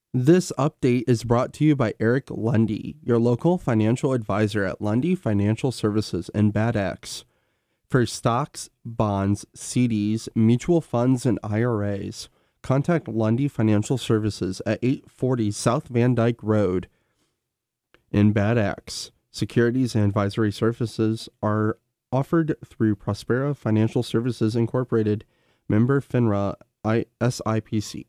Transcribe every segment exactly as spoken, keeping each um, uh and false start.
This update is brought to you by Eric Lundy, your local financial advisor at Lundy Financial Services in Bad Axe. For stocks, bonds, C Ds, mutual funds, and I R As, contact Lundy Financial Services at eight forty South Van Dyke Road in Bad Axe. Securities and advisory services are offered through Prospera Financial Services Incorporated, member FINRA I- S I P C.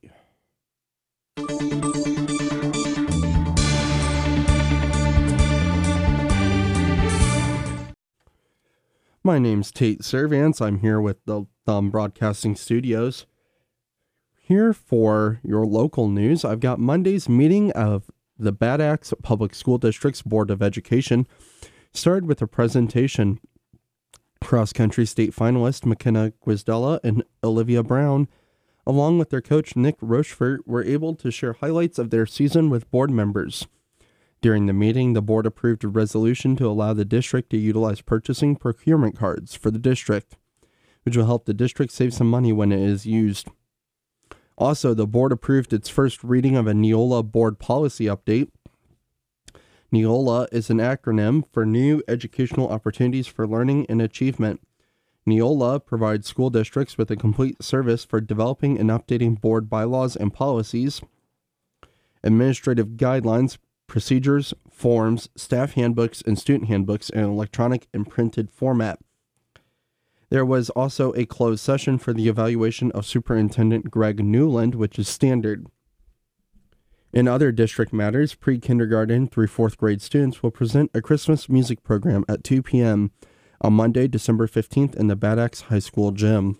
My name's Tate Servants. I'm here with the Thumb Broadcasting Studios. Here for your local news, I've got Monday's meeting of the Bad Axe Public School District's Board of Education. Started with a presentation. Cross-country state finalist McKenna Guizdella and Olivia Brown, along with their coach Nick Rochefort, were able to share highlights of their season with board members. During the meeting, the board approved a resolution to allow the district to utilize purchasing procurement cards for the district, which will help the district save some money when it is used. Also, the board approved its first reading of a Neola board policy update. Neola is an acronym for New Educational Opportunities for Learning and Achievement. Neola provides school districts with a complete service for developing and updating board bylaws and policies, administrative guidelines, procedures, forms, staff handbooks, and student handbooks in electronic and printed format. There was also a closed session for the evaluation of Superintendent Greg Newland, which is standard. In other district matters, pre-kindergarten through fourth grade students will present a Christmas music program at two p.m. on Monday, December fifteenth in the Bad Axe High School gym.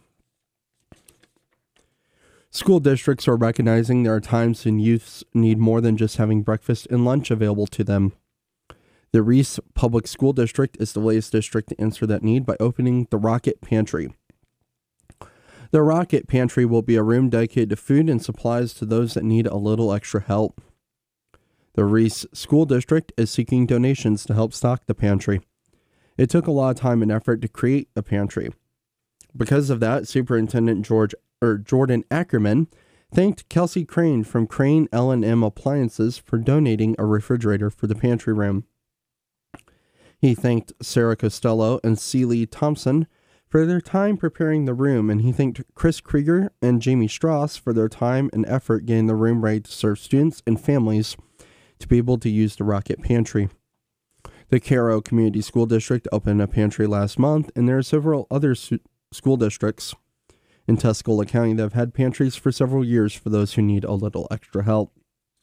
School districts are recognizing there are times when youths need more than just having breakfast and lunch available to them. The Reese Public School District is the latest district to answer that need by opening the Rocket Pantry. The Rocket Pantry will be a room dedicated to food and supplies to those that need a little extra help. The Reese School District is seeking donations to help stock the pantry. It took a lot of time and effort to create a pantry. Because of that, Superintendent George or Jordan Ackerman thanked Kelsey Crane from Crane L and M Appliances for donating a refrigerator for the pantry room. He thanked Sarah Costello and Celie Thompson for their time preparing the room, and he thanked Chris Krieger and Jamie Strauss for their time and effort getting the room ready to serve students and families to be able to use the Rocket Pantry. The Caro Community School District opened a pantry last month, and there are several other su- school districts in Tuscola County that have had pantries for several years for those who need a little extra help.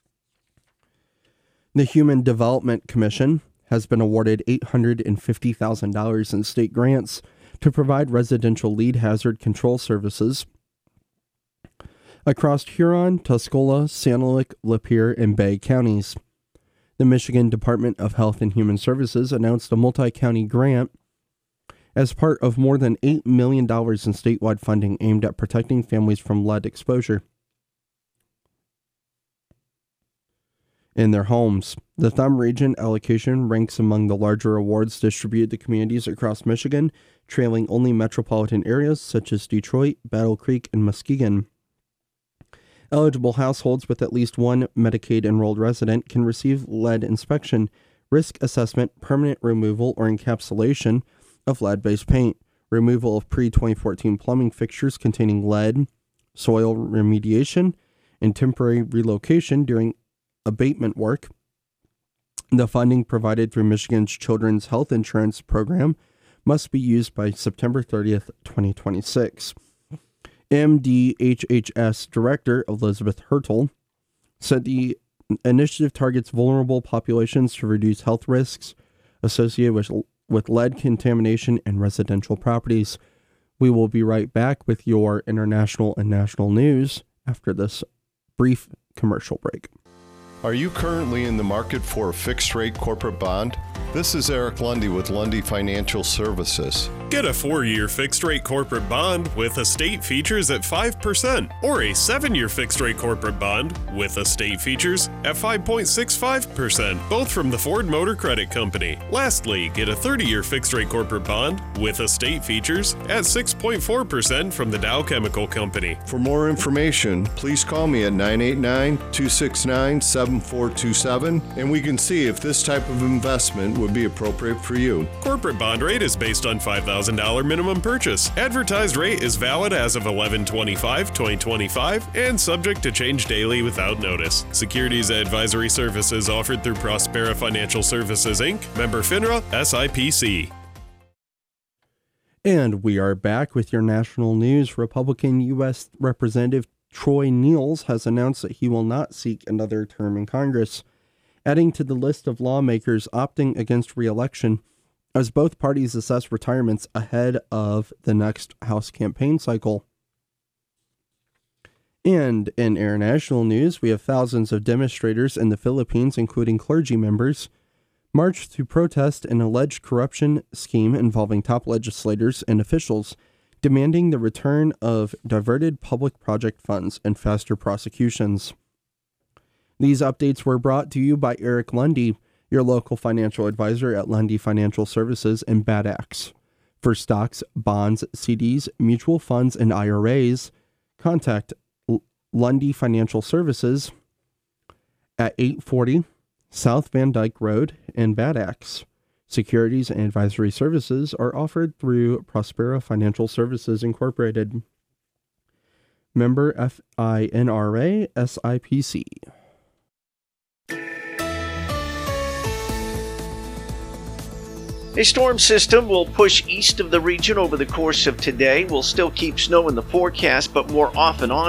The Human Development Commission has been awarded eight hundred fifty thousand dollars in state grants to provide residential lead hazard control services across Huron, Tuscola, Sanilac, Lapeer, and Bay counties. The Michigan Department of Health and Human Services announced a multi-county grant as part of more than eight million dollars in statewide funding aimed at protecting families from lead exposure in their homes. The Thumb Region allocation ranks among the larger awards distributed to communities across Michigan, trailing only metropolitan areas such as Detroit, Battle Creek, and Muskegon. Eligible households with at least one Medicaid-enrolled resident can receive lead inspection, risk assessment, permanent removal or encapsulation of lead-based paint, removal of pre twenty fourteen plumbing fixtures containing lead, soil remediation, and temporary relocation during abatement work. The funding provided through Michigan's Children's Health Insurance Program must be used by September thirtieth, twenty twenty-six. M D H H S Director Elizabeth Hertel said the initiative targets vulnerable populations to reduce health risks associated with, with lead contamination in residential properties. We will be right back with your international and national news after this brief commercial break. Are you currently in the market for a fixed-rate corporate bond? This is Eric Lundy with Lundy Financial Services. Get a four-year fixed-rate corporate bond with estate features at five percent or a seven-year fixed-rate corporate bond with estate features at five point six five percent, both from the Ford Motor Credit Company. Lastly, get a thirty-year fixed-rate corporate bond with estate features at six point four percent from the Dow Chemical Company. For more information, please call me at nine eight nine, two six nine, seven four two seven and we can see if this type of investment would be appropriate for you. Corporate bond rate is based on five thousand dollars minimum purchase. Advertised rate is valid as of eleven twenty-five twenty twenty-five and subject to change daily without notice. Securities advisory services offered through Prospera Financial Services, Incorporated, member FINRA, S I P C. And we are back with your national news. Republican U S Representative Troy Niels has announced that he will not seek another term in Congress, adding to the list of lawmakers opting against re-election as both parties assess retirements ahead of the next House campaign cycle. And in international news, we have thousands of demonstrators in the Philippines, including clergy members, marched to protest an alleged corruption scheme involving top legislators and officials, demanding the return of diverted public project funds and faster prosecutions. These updates were brought to you by Eric Lundy, your local financial advisor at Lundy Financial Services and Bad Axe. For stocks, bonds, C Ds, mutual funds, and I R As, contact L- Lundy Financial Services at eight forty South Van Dyke Road in Bad Axe. Securities and advisory services are offered through Prospera Financial Services Incorporated. Member FINRA S I P C. A storm system will push east of the region over the course of today. We'll still keep snow in the forecast, but more off and on